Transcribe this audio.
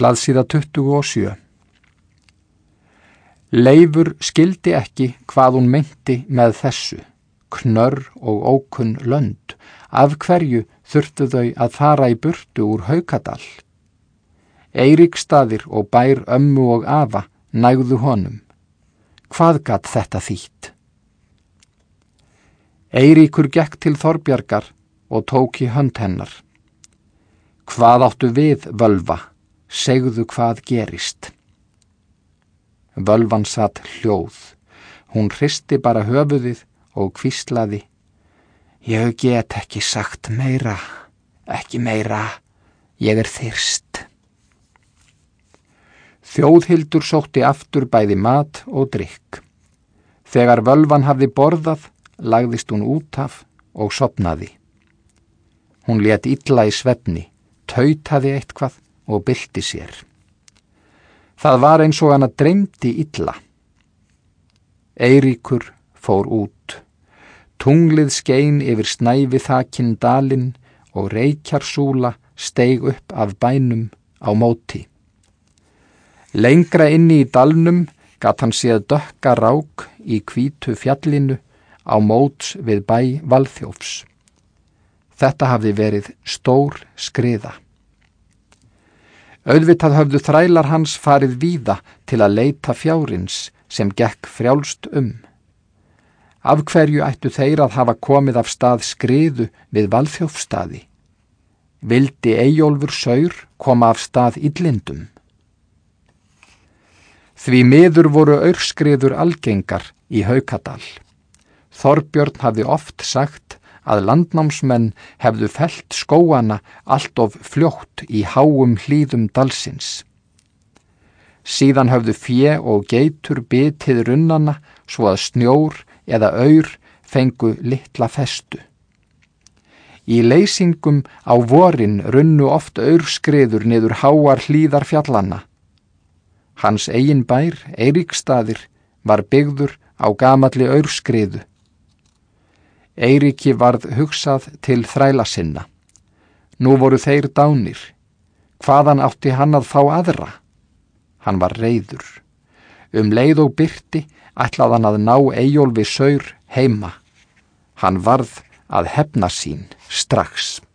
Blaðsíða 27. Leifur skildi ekki hvað hún meinti með þessu, knörr og ókunn lönd, af hverju þurftu þau að fara í burtu úr Haukadal. Eiríksstaðir og bær ömmu og afa nægðu honum. Hvað gat þetta þýtt? Eiríkur gekk til Þorbjargar og tók í hönd hennar. Hvað áttu við, völva? Segðu hvað gerist. Völvan satt hljóð. Hún hristi bara höfuðið og hvíslaði: Ég get ekki sagt meira, ekki meira, ég er þyrst. Þjóðhildur sótti aftur bæði mat og drykk. Þegar völvan hafði borðað, lagðist hún út af og sofnaði. Hún lét illa í svefni, tautaði eitthvað og bylti sér. Það var eins og hana dreymdi illa. Eiríkur fór út. Tunglið skein yfir snævi þakinn dalinn og reykjarsúla steig upp af bænum á móti. Lengra inni í dalnum gat hann séð dökka rák í hvítu fjallinu á móts við bæ Valþjófs. Þetta hafði verið stór skriða. Auðvitað höfðu þrælar hans farið víða til að leita fjárins sem gekk frjálst Af hverju ættu þeir að hafa komið af stað skriðu við Valþjófsstaði? Vildi Eyjólfur saur koma af stað illindum? Því miður voru aurskriður algengar í Haukadal. Þorbjörn hafði oft sagt að landnámsmenn hefðu fellt skóana allt of fljótt í háum hlíðum dalsins. Síðan höfðu fé og geitur bitið runnana svo að snjór eða aur fengu litla festu. Í leysingum á vorin runnu oft aurskriður niður háar hlíðar fjallanna. Hans eigin bær, Eiríksstaðir, var byggður á gamalli aurskriðu. Eiríki varð hugsað til þræla sinna. Nú voru þeir dánir. Hvaðan átti hann að fá aðra? Hann var reiður. Leið og birti ætlaði hann að ná Eyjólfi saur heima. Hann varð að hefna sín strax.